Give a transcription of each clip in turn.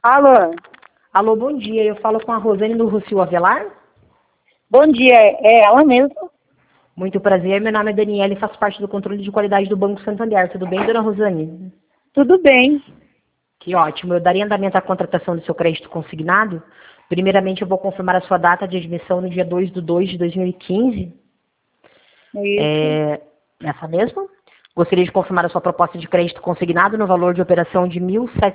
Alô? Alô, bom dia. Eu falo com a Rosane do Rocio Avelar. Bom dia, é ela mesmo? Muito prazer. Meu nome é Daniela e faço parte do controle de qualidade do Banco Santander. Tudo bem, dona Rosane? Tudo bem. Que ótimo. Eu daria andamento à contratação do seu crédito consignado. Primeiramente, eu vou confirmar a sua data de admissão no dia 2/2/2015. Isso. Essa mesma. Gostaria de confirmar a sua proposta de crédito consignado no valor de operação de R$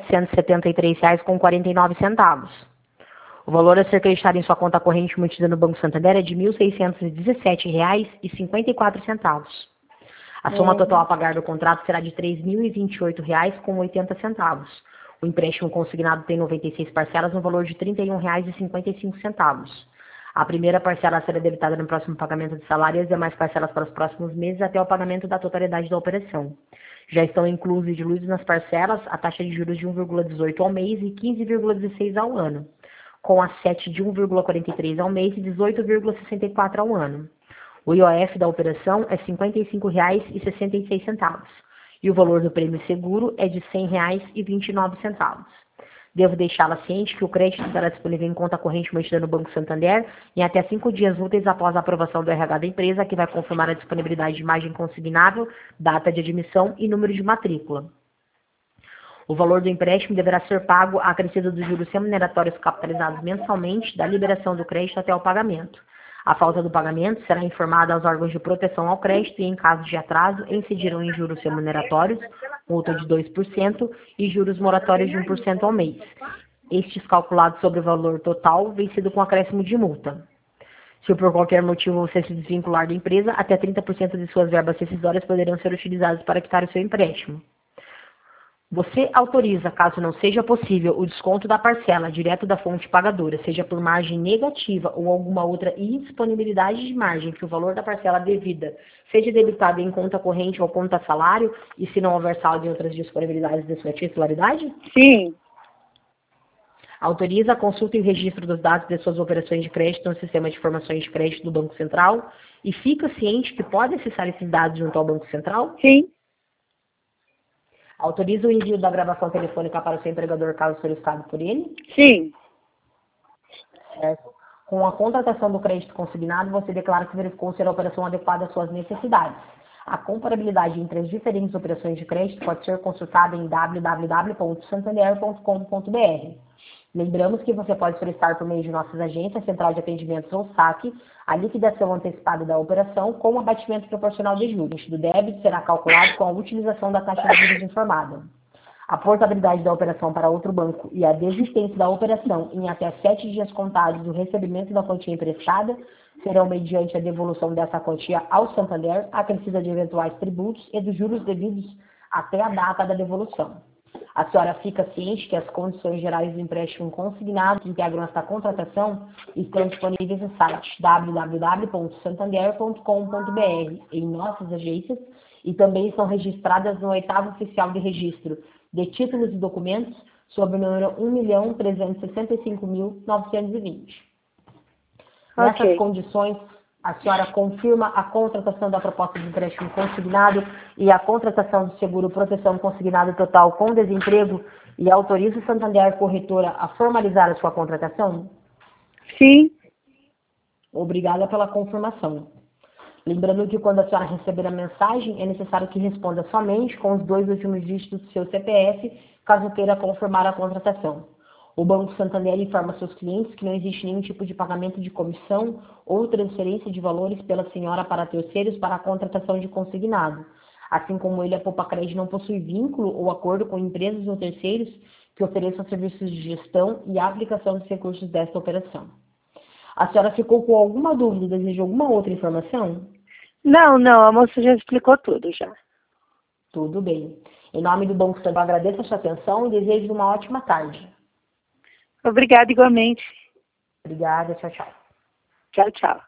1.773,49. O valor a ser creditado em sua conta corrente mantida no Banco Santander é de R$ 1.617,54. A soma total a pagar do contrato será de R$ 3.028,80. O empréstimo consignado tem 96 parcelas no valor de R$ 31,55. A primeira parcela será debitada no próximo pagamento de salário e as demais parcelas para os próximos meses até o pagamento da totalidade da operação. Já estão inclusos e diluídos nas parcelas a taxa de juros de 1,18 ao mês e 15,16 ao ano, com a 7 de 1,43 ao mês e 18,64 ao ano. O IOF da operação é R$ 55,66 e o valor do prêmio seguro é de R$ 100,29. Devo deixá-la ciente que o crédito estará disponível em conta corrente mantida no Banco Santander em até 5 dias úteis após a aprovação do RH da empresa, que vai confirmar a disponibilidade de margem consignável, data de admissão e número de matrícula. O valor do empréstimo deverá ser pago acrescido dos juros remuneratórios capitalizados mensalmente da liberação do crédito até o pagamento. A falta do pagamento será informada aos órgãos de proteção ao crédito e, em caso de atraso, incidirão em juros remuneratórios, multa de 2% e juros moratórios de 1% ao mês. Estes calculados sobre o valor total vencido com acréscimo de multa. Se por qualquer motivo você se desvincular da empresa, até 30% de suas verbas rescisórias poderão ser utilizadas para quitar o seu empréstimo. Você autoriza, caso não seja possível, o desconto da parcela direto da fonte pagadora, seja por margem negativa ou alguma outra indisponibilidade de margem, que o valor da parcela devida seja debitado em conta corrente ou conta salário, e se não houver saldo em outras disponibilidades de sua titularidade? Sim. Autoriza a consulta e o registro dos dados de suas operações de crédito no sistema de informações de crédito do Banco Central e fica ciente que pode acessar esses dados junto ao Banco Central? Sim. Autoriza o envio da gravação telefônica para o seu empregador caso solicitado por ele? Sim. Certo. Com a contratação do crédito consignado, você declara que verificou ser a operação adequada às suas necessidades. A comparabilidade entre as diferentes operações de crédito pode ser consultada em www.santander.com.br. Lembramos que você pode solicitar por meio de nossas agências, Central de Atendimentos ou SAC, a liquidação antecipada da operação com abatimento proporcional de juros. Do débito será calculado com a utilização da taxa de juros informada. A portabilidade da operação para outro banco e a desistência da operação em até 7 dias contados do recebimento da quantia emprestada serão mediante a devolução dessa quantia ao Santander, acrescida de eventuais tributos e dos juros devidos até a data da devolução. A senhora fica ciente que as condições gerais do empréstimo consignado que integram esta contratação estão disponíveis no site www.santander.com.br em nossas agências e também estão registradas no 8º oficial de registro de títulos e documentos sob o número 1.365.920. Nessas condições, a senhora confirma a contratação da proposta de empréstimo consignado e a contratação do seguro proteção consignado total com desemprego e autoriza o Santander Corretora a formalizar a sua contratação? Sim. Obrigada pela confirmação. Lembrando que quando a senhora receber a mensagem, é necessário que responda somente com os 2 últimos dígitos do seu CPF, caso queira confirmar a contratação. O Banco Santander informa seus clientes que não existe nenhum tipo de pagamento de comissão ou transferência de valores pela senhora para terceiros para a contratação de consignado. Assim como ele, a Poupa Crédito não possui vínculo ou acordo com empresas ou terceiros que ofereçam serviços de gestão e aplicação dos recursos desta operação. A senhora ficou com alguma dúvida, deseja alguma outra informação? Não, a moça já explicou tudo já. Tudo bem. Em nome do Banco Santander, agradeço a sua atenção e desejo uma ótima tarde. Obrigada igualmente. Obrigada, tchau, tchau. Tchau, tchau.